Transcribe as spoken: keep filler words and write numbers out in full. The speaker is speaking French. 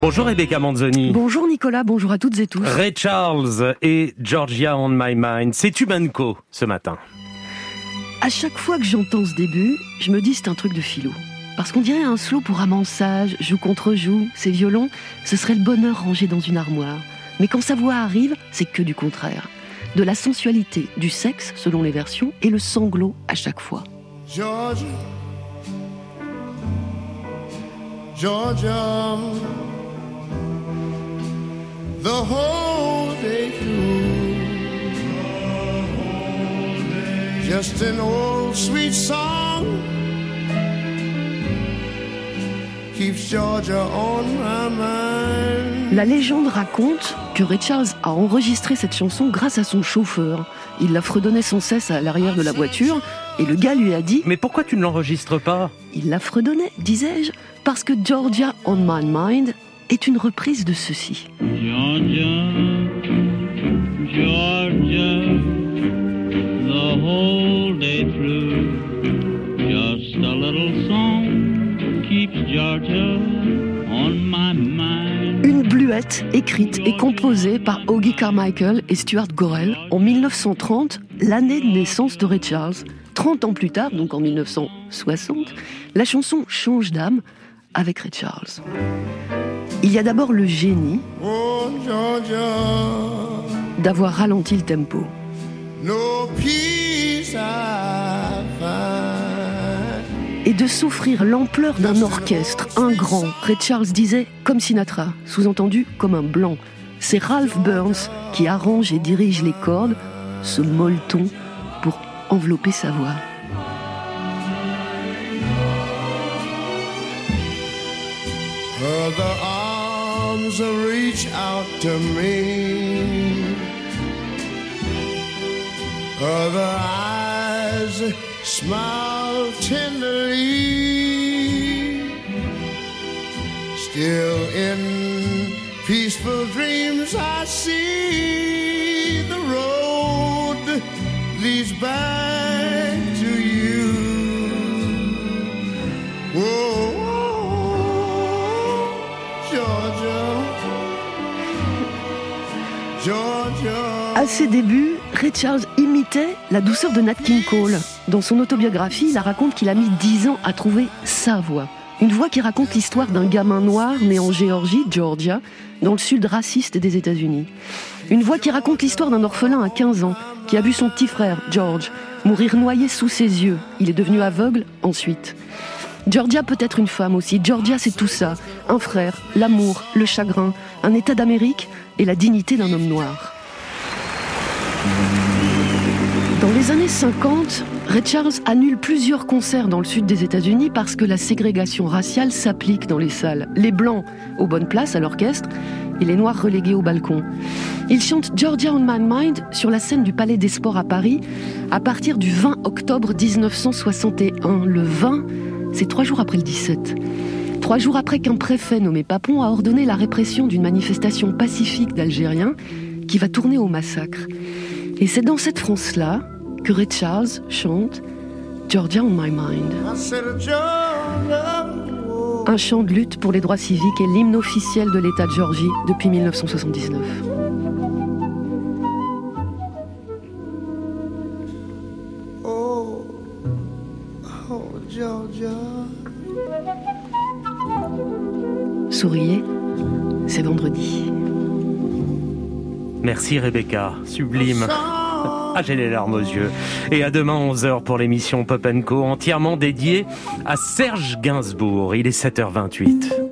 Bonjour Rebecca Manzoni. Bonjour Nicolas, bonjour à toutes et tous. Ray Charles et Georgia on My Mind, c'est Tubanco ce matin. À chaque fois que j'entends ce début, je me dis c'est un truc de philo. Parce qu'on dirait un slow pour amansage, joue contre joue, ces violons, ce serait le bonheur rangé dans une armoire. Mais quand sa voix arrive, c'est que du contraire. De la sensualité, du sexe selon les versions, et le sanglot à chaque fois. Georgia, Georgia, the whole day through, just an old sweet song keeps Georgia on my mind. La légende raconte que Ray Charles a enregistré cette chanson grâce à son chauffeur. Il la fredonnait sans cesse à l'arrière de la voiture et le gars lui a dit « Mais pourquoi tu ne l'enregistres pas ?» Il la fredonnait, disais-je, parce que Georgia on My Mind est une reprise de ceci. Georgia, Georgia, the whole day through, just a little song keeps Georgia on my mind. Une bluette écrite et composée par Augie Carmichael et Stuart Gorrell en dix-neuf cent trente, l'année de naissance de Ray Charles. trente ans plus tard, donc en dix-neuf cent soixante, la chanson change d'âme avec Ray Charles. Il y a d'abord le génie Oh, Georgia, d'avoir ralenti le tempo. no peace I find. Et de s'offrir l'ampleur d'un orchestre, un grand. Ray Charles disait comme Sinatra, sous-entendu comme un blanc. C'est Ralph Burns qui arrange et dirige les cordes, ce molleton, pour envelopper sa voix. Other arms reach out to me, other eyes smile tenderly, still in peaceful dreams I see the road leads back to you. Whoa, Georgia, Georgia. À ses débuts, Ray Charles imitait la douceur de Nat King Cole. Dans son autobiographie, il raconte qu'il a mis dix ans à trouver sa voix. Une voix qui raconte l'histoire d'un gamin noir né en Géorgie, Georgia, dans le sud raciste des États-Unis. Une voix qui raconte l'histoire d'un orphelin à quinze ans, qui a vu son petit frère, George, mourir noyé sous ses yeux. Il est devenu aveugle ensuite. Georgia peut être une femme aussi. Georgia, c'est tout ça. Un frère, l'amour, le chagrin, un état d'Amérique et la dignité d'un homme noir. Dans les années cinquante, Ray Charles annule plusieurs concerts dans le sud des États-Unis parce que la ségrégation raciale s'applique dans les salles. Les blancs aux bonnes places à l'orchestre et les noirs relégués au balcon. Il chante Georgia on My Mind sur la scène du Palais des Sports à Paris à partir du vingt octobre dix-neuf cent soixante et un. Le vingt, c'est trois jours après le dix-sept. Trois jours après qu'un préfet nommé Papon a ordonné la répression d'une manifestation pacifique d'Algériens qui va tourner au massacre. Et c'est dans cette France-là que Ray Charles chante Georgia on My Mind. I said, Georgia, oh. Un chant de lutte pour les droits civiques et l'hymne officiel de l'État de Géorgie depuis dix-neuf cent soixante-dix-neuf. Oh, oh, Georgia. Souriez, c'est vendredi. Merci Rebecca, sublime. Ah, j'ai les larmes aux yeux. Et à demain onze heures pour l'émission Pop and Co, entièrement dédiée à Serge Gainsbourg. Il est sept heures vingt-huit.